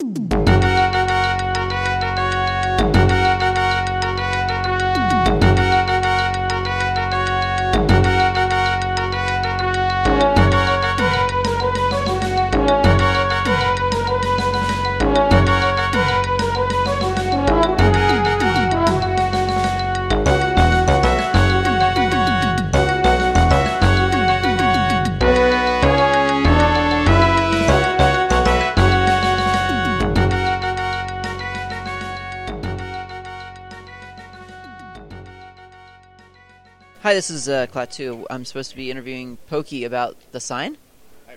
Hi, this is Klaatu. I'm supposed to be interviewing Pokey about the sign? I have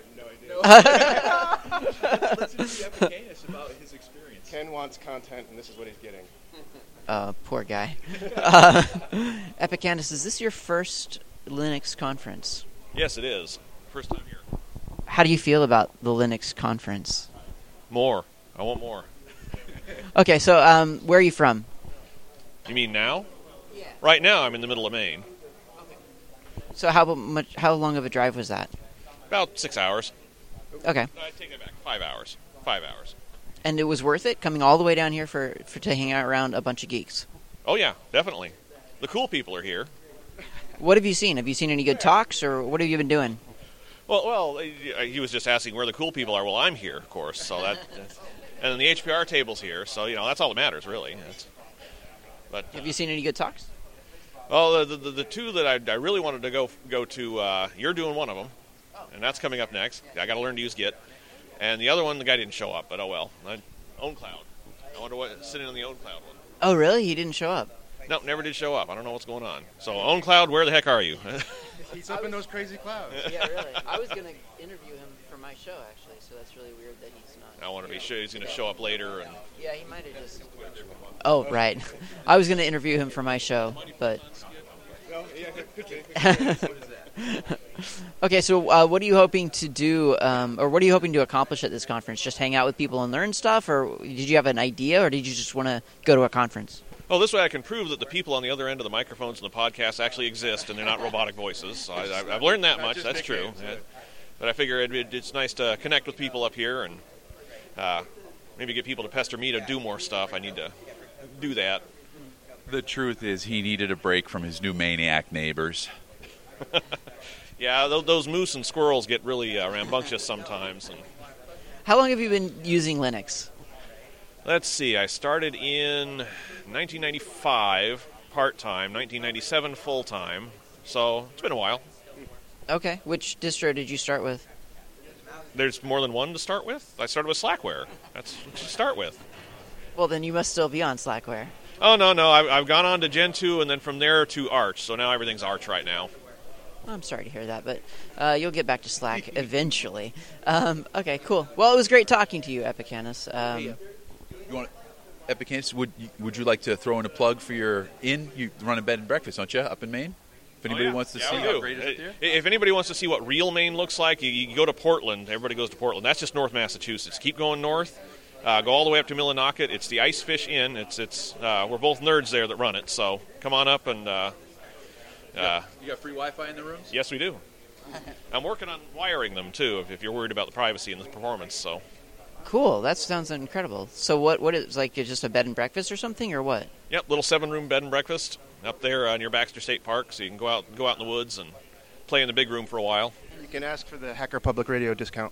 no idea. Let's interview Epichanus about his experience. Ken wants content, and this is what he's getting. Poor guy. Epichanus, is this your first Linux conference? Yes, it is. First time here. How do you feel about the Linux conference? More. I want more. Okay, so where are you from? You mean now? Yeah. Right now, I'm in the middle of Maine. So how long of a drive was that? About 6 hours. Okay. I take it back. 5 hours. 5 hours. And it was worth it coming all the way down here for to hang out around a bunch of geeks? Oh, yeah, definitely. The cool people are here. What have you seen? Have you seen any good talks, or what have you been doing? Well, he was just asking where the cool people are. Well, I'm here, of course. So and then the HPR table's here. So that's all that matters, really. But have you seen any good talks? Well, the two that I really wanted to go to, you're doing one of them, and that's coming up next. I got to learn to use Git. And the other one, the guy didn't show up, but oh well. OwnCloud. I wonder what's sitting on the OwnCloud one. Oh, really? He didn't show up? No, never did show up. I don't know what's going on. So, OwnCloud, where the heck are you? He's up in those crazy clouds. Yeah, really. I was going to interview him for my show, actually, so that's really weird that he's not. I want to be sure he's going to show up later. And yeah, he might have just... Oh, right. I was going to interview him for my show, but... Okay, so what are you hoping to do, or what are you hoping to accomplish at this conference? Just hang out with people and learn stuff, or did you have an idea, or did you just want to go to a conference? Well, this way I can prove that the people on the other end of the microphones and the podcast actually exist, and they're not robotic voices. So I've learned that much. That's true. But I figure it's nice to connect with people up here and maybe get people to pester me to do more stuff. I need to do that. The truth is he needed a break from his new maniac neighbors. Yeah, those moose and squirrels get really rambunctious sometimes. And how long have you been using Linux? Let's see. I started in 1995 part-time, 1997 full-time. So it's been a while. Okay. Which distro did you start with? There's more than one to start with. I started with Slackware. That's what you start with. Well, then you must still be on Slackware. Oh, no. I've gone on to Gentoo and then from there to Arch. So now everything's Arch right now. I'm sorry to hear that, but you'll get back to Slack eventually. Okay, cool. Well, it was great talking to you, Epichanus. You want Epichanus? Would you like to throw in a plug for your inn? You run a bed and breakfast, don't you, up in Maine? If anybody wants to see how great it is there? If anybody wants to see what real Maine looks like, you go to Portland. Everybody goes to Portland. That's just North Massachusetts. Keep going north. Go all the way up to Millinocket. It's the Icefish Inn. We're both nerds there that run it. So come on up and. You got free Wi-Fi in the rooms? Yes, we do. I'm working on wiring them too. If you're worried about the privacy and the performance, so. Cool. That sounds incredible. So what is like just a bed and breakfast or something, or what? Yep, little 7-room bed and breakfast up there near Baxter State Park, so you can go out in the woods and play in the big room for a while. You can ask for the Hacker Public Radio discount.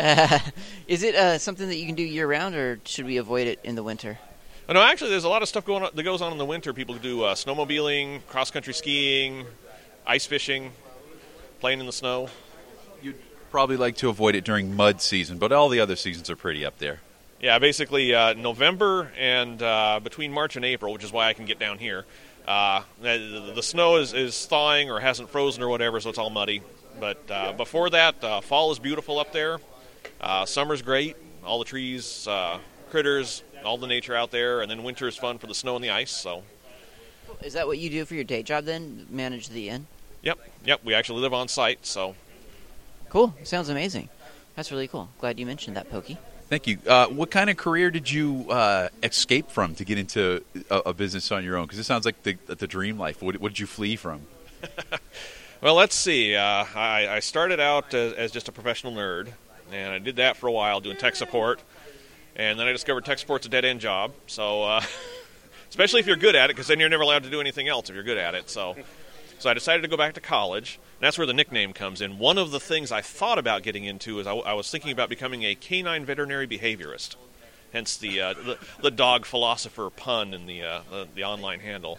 Is it something that you can do year-round, or should we avoid it in the winter? Oh, no, actually, there's a lot of stuff that goes on in the winter. People do snowmobiling, cross-country skiing, ice fishing, playing in the snow. You'd probably like to avoid it during mud season, but all the other seasons are pretty up there. Yeah, basically November and between March and April, which is why I can get down here. The snow is thawing or hasn't frozen or whatever, so it's all muddy. But before that, fall is beautiful up there. Summer's great. All the trees, critters, all the nature out there. And then winter is fun for the snow and the ice. So, is that what you do for your day job then? Manage the inn? Yep. We actually live on site. So, cool. Sounds amazing. That's really cool. Glad you mentioned that, Pokey. Thank you. What kind of career did you escape from to get into a business on your own? Because it sounds like the dream life. What did you flee from? Well, let's see. I started out as just a professional nerd, and I did that for a while doing tech support. And then I discovered tech support's a dead-end job, so especially if you're good at it, because then you're never allowed to do anything else if you're good at it. So I decided to go back to college, and that's where the nickname comes in. One of the things I thought about getting into is I was thinking about becoming a canine veterinary behaviorist, hence the dog philosopher pun in the online handle.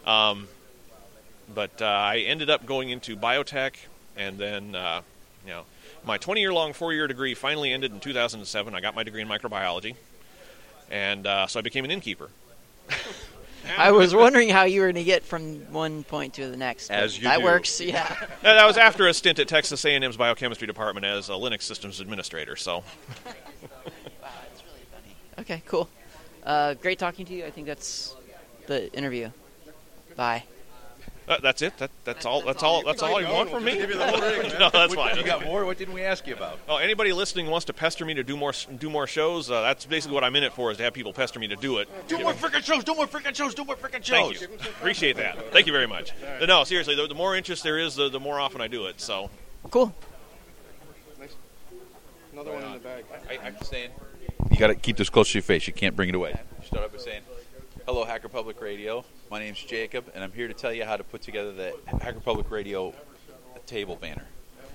But I ended up going into biotech, and then my 20-year-long 4-year degree finally ended in 2007. I got my degree in microbiology, and so I became an innkeeper. I was wondering how you were going to get from one point to the next. As you that do. works, yeah. That was after a stint at Texas A&M's biochemistry department as a Linux systems administrator. So. Wow, that's really funny. Okay, cool. Great talking to you. I think that's the interview. Bye. That's it. That's all you want from me. Give you the whole ring, man. No, that's fine. You got more? What didn't we ask you about? Oh, anybody listening wants to pester me to do more shows. That's basically what I'm in it for, is to have people pester me to do it. Do more freaking shows! Do more freaking shows! Do more freaking shows! Thank you. Appreciate that. Thank you very much. No, seriously, the more interest there is, the more often I do it. So. Cool. Nice. Another one in the bag. I'm saying, you got to keep this close to your face. You can't bring it away. Start up by saying, "Hello, Hacker Public Radio. My name's Jacob, and I'm here to tell you how to put together the Hacker Public Radio table banner."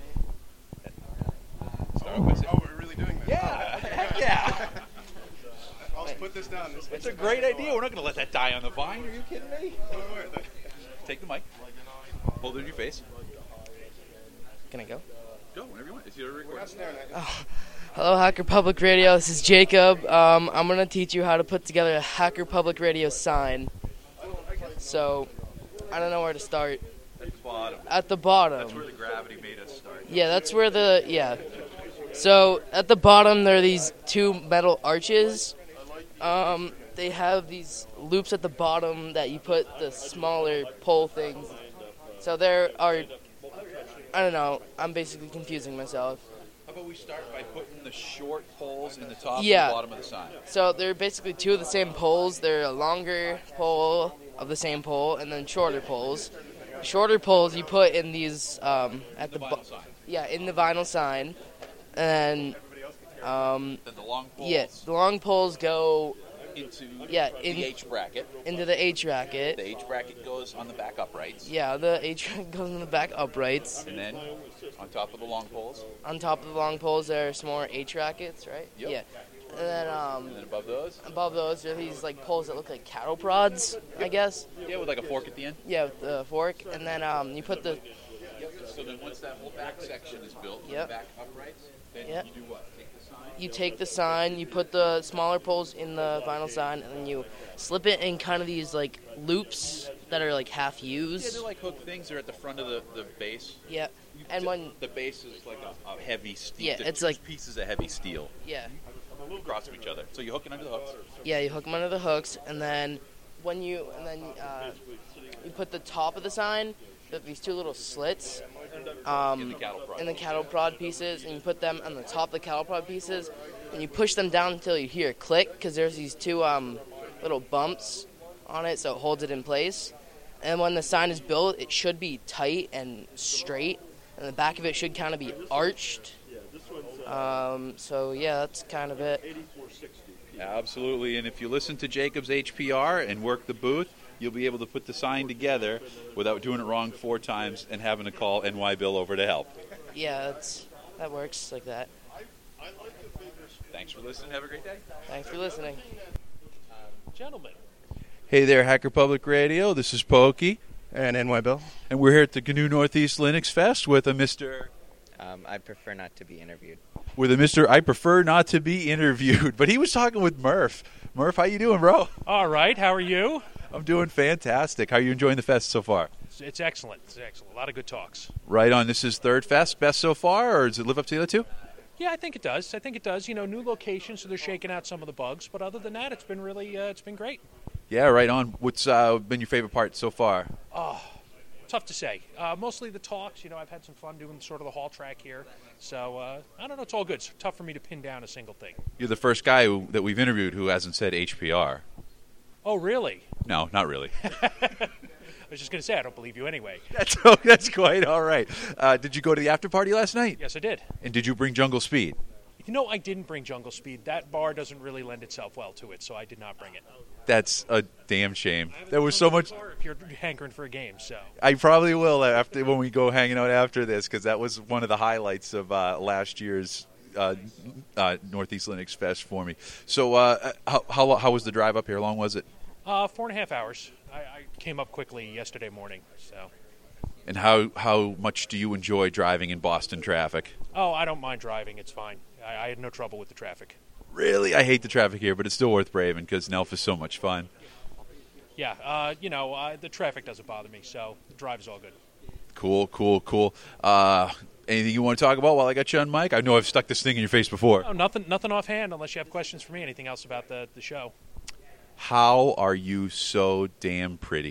Start by saying, Oh, we're really doing this? "Yeah, heck yeah! I'll just put this down. It's a great idea. We're not going to let that die on the vine. Are you kidding me?" Take the mic. Hold it in your face. Can I go? Go whenever you want. It's your recording. Hello, Hacker Public Radio. This is Jacob. I'm going to teach you how to put together a Hacker Public Radio sign. So, I don't know where to start. At the bottom. At the bottom. That's where the gravity made us start. Yeah, that's where So, at the bottom, there are these two metal arches. They have these loops at the bottom that you put the smaller pole things. So there are, I don't know, I'm basically confusing myself. How about we start by putting the short poles in the top Yeah. and the bottom of the sign? So they're basically two of the same poles. They're a longer pole of the same pole, and then shorter poles. Shorter poles you put in these at the vinyl sign. Yeah, in the vinyl sign, and Then the long poles the long poles go into the H bracket. into the H bracket. The H bracket goes on the back uprights. Yeah, the H bracket goes in the back uprights. And then on top of the long poles. On top of the long poles, there are some more H brackets, right? Yep. Yeah. And And then above those. there are these like poles that look like cattle prods, I guess. Yeah, with like a fork at the end. Yeah, with the fork, and then you put the So then once that whole back section is built, Yep. the back uprights, then Yep. you do what? Take the sign. you take the sign, you put the smaller poles in the vinyl sign, and then you slip it in kind of these like loops that are like half Yeah, U's. they're like hook things. They're at the front of the base. Yeah, and when The base is like a heavy steel. Yeah, They're it's two like- pieces of heavy steel yeah, across from each other. So you hook it under the hooks. you hook them under the hooks, and then you put the top of the sign. There are these two little slits. In the cattle prod. In the cattle prod pieces, and you put them on the top of the cattle prod pieces, and you push them down until you hear a click, because there's these two little bumps on it, so it holds it in place. And when the sign is built, it should be tight and straight, and the back of it should kind of be arched. So yeah, that's kind of it. Absolutely, and if you listen to Jacob's HPR and work the booth, you'll be able to put the sign together without doing it wrong 4 times and having to call NY Bill over to help. Yeah, that works like that. Thanks for listening. Have a great day. Thanks for listening. Gentlemen. Hey there, Hacker Public Radio. This is Pokey, And NY Bill. and we're here at the GNU Northeast Linux Fest with a Mr. I prefer not to be interviewed. I prefer not to be interviewed, but he was talking with Murph. Murph, how you doing, bro? All right, how are you? I'm doing fantastic. How are you enjoying the fest so far? It's excellent. It's excellent. A lot of good talks. Right on. This is third fest, best so far, or does it live up to the other two? Yeah, I think it does. You know, new locations, so they're shaking out some of the bugs. But other than that, it's been really, it's been great. Yeah, right on. What's been your favorite part so far? Tough to say. Mostly the talks. You know, I've had some fun doing sort of the hall track here. So, I don't know. It's all good. It's tough for me to pin down a single thing. You're the first guy that we've interviewed who hasn't said HPR. Oh, really? No, not really. I was just going to say, I don't believe you anyway. That's quite all right. Did you go to the after party last night? Yes, I did. And did you bring Jungle Speed? I didn't bring Jungle Speed. That bar doesn't really lend itself well to it, so I did not bring it. That's a damn shame. There was so much. If you're hankering for a game, so. I probably will after when we go hanging out after this, because that was one of the highlights of last year's Northeast Linux Fest for me. So how was the drive up here? How long was it? 4.5 hours. I came up quickly yesterday morning, so. And how much do you enjoy driving in Boston traffic? Oh, I don't mind driving. It's fine. I had no trouble with the traffic. Really? I hate the traffic here, but it's still worth braving because NELF is so much fun. Yeah, the traffic doesn't bother me, so the drive is all good. Cool. Anything you want to talk about while I got you on mic? I know I've stuck this thing in your face before. No, nothing offhand unless you have questions for me. Anything else about the show? How are you so damn pretty?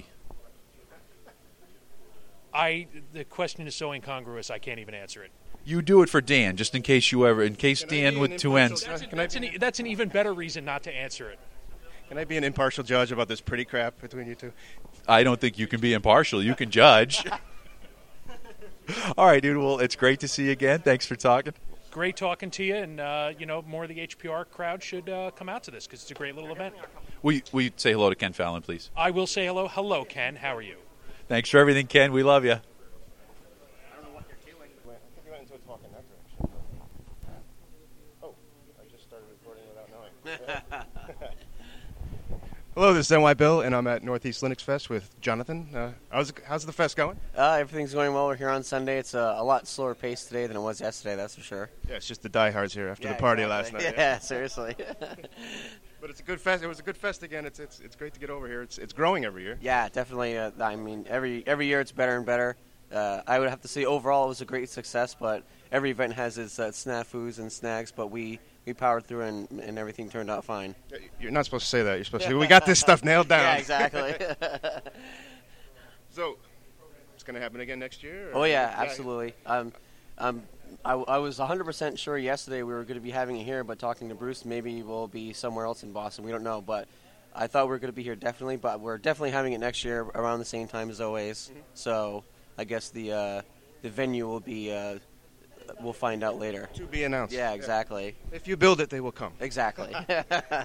The question is so incongruous, I can't even answer it. You do it for Dan, just in case Dan with two ends. That's an even better reason not to answer it. Can I be an impartial judge about this pretty crap between you two? I don't think you can be impartial. You can judge. All right, dude. Well, it's great to see you again. Thanks for talking. Great talking to you, and more of the HPR crowd should come out to this because it's a great little event. Will you say hello to Ken Fallon, please? I will say hello. Hello, Ken. How are you? Thanks for everything, Ken. We love you. I don't know what you're feeling. I think you went into a talk in that direction. Oh, I just started recording without knowing. Hello, this is NY Bill, and I'm at Northeast Linux Fest with Jonathan. How's the fest going? Everything's going well. We're here on Sunday. It's a lot slower pace today than it was yesterday, that's for sure. Yeah, it's just the diehards here after the party last night. Yeah, seriously. But it's a good fest. It was a good fest again. It's great to get over here. It's growing every year. Yeah, definitely. I mean, every year it's better and better. I would have to say overall it was a great success, but every event has its snafus and snags, but we powered through and everything turned out fine. You're not supposed to say that. You're supposed to say, we got this stuff nailed down. Yeah, exactly. So, it's going to happen again next year? Oh, yeah, absolutely. I was 100% sure yesterday we were going to be having it here, but talking to Bruce, maybe we'll be somewhere else in Boston. We don't know, but I thought we were going to be here definitely, but we're definitely having it next year around the same time as always. Mm-hmm. So I guess the venue will be... we'll find out later. To be announced. Yeah, exactly. If you build it, they will come. Exactly. Nice.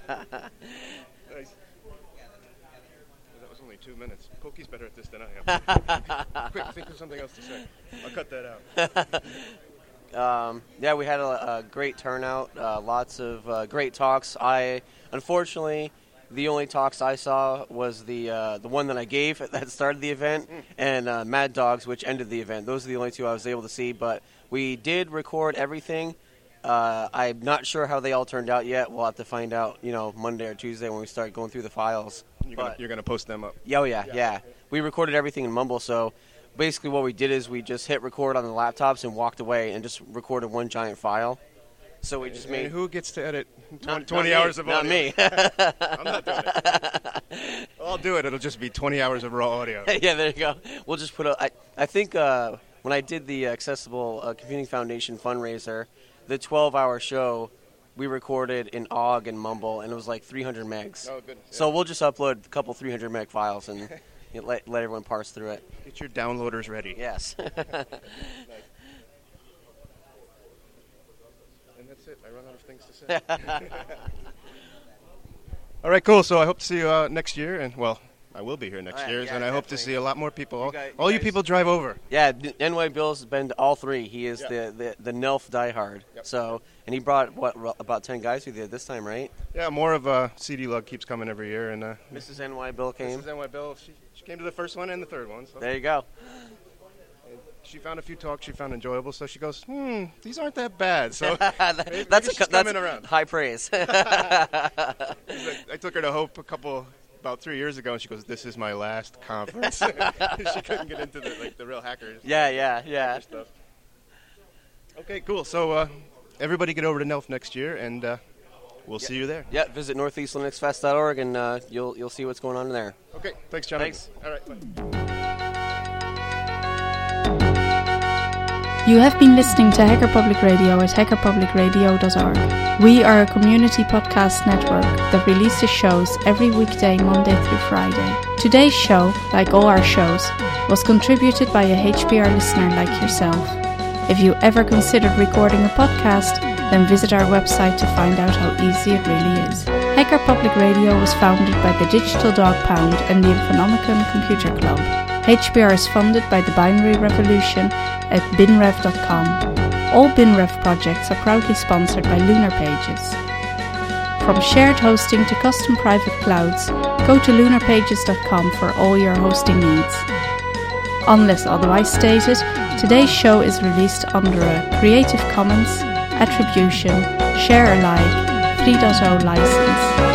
That was only 2 minutes. Pokey's better at this than I am. Quick, think of something else to say. I'll cut that out. Yeah, we had a great turnout. Lots of great talks. Unfortunately, the only talks I saw was the one that I gave that started the event, and Mad Dogs, which ended the event. Those are the only two I was able to see, but we did record everything. I'm not sure how they all turned out yet. We'll have to find out, Monday or Tuesday when we start going through the files. You're gonna post them up. Yeah. We recorded everything in Mumble, so basically what we did is we just hit record on the laptops and walked away and just recorded one giant file. So we just made... And who gets to edit 20 hours of audio? Not me. I'm not doing it. I'll do it. It'll just be 20 hours of raw audio. Yeah, there you go. We'll just put I think when I did the Accessible Computing Foundation fundraiser, the 12-hour show, we recorded in OGG and Mumble, and it was like 300 megs. Oh, good. Yeah. So we'll just upload a couple 300 meg files and let everyone parse through it. Get your downloaders ready. Yes. Nice. And that's it. I run out of things to say. All right, cool. So I hope to see you next year, and I will be here next year, and I hope to see a lot more people. All you people drive over. Yeah, NY Bill's been to all three. He is the NELF diehard. Yep. So, and he brought about 10 guys with you this time, right? Yeah, more of CD Lug keeps coming every year, and Mrs. NY Bill came. Mrs. NY Bill, she came to the first one and the third one. So. There you go. She found a few talks she found enjoyable, so she goes, these aren't that bad. So that's coming around. High praise. I took her to Hope about 3 years ago, and she goes, "This is my last conference." She couldn't get into the real hackers. Yeah. Stuff. Okay, cool. So everybody get over to NELF next year, and we'll see you there. Yeah, visit northeastlinuxfest.org, and you'll see what's going on there. Okay, thanks, Jonathan. Thanks. All right, bye. You have been listening to Hacker Public Radio at hackerpublicradio.org. We are a community podcast network that releases shows every weekday, Monday through Friday. Today's show, like all our shows, was contributed by a HPR listener like yourself. If you ever considered recording a podcast, then visit our website to find out how easy it really is. Hacker Public Radio was founded by the Digital Dog Pound and the Infonomicon Computer Club. HBR is funded by the Binary Revolution at binrev.com. All BinRev projects are proudly sponsored by Lunar Pages. From shared hosting to custom private clouds, go to lunarpages.com for all your hosting needs. Unless otherwise stated, today's show is released under a Creative Commons Attribution Share Alike 3.0 license.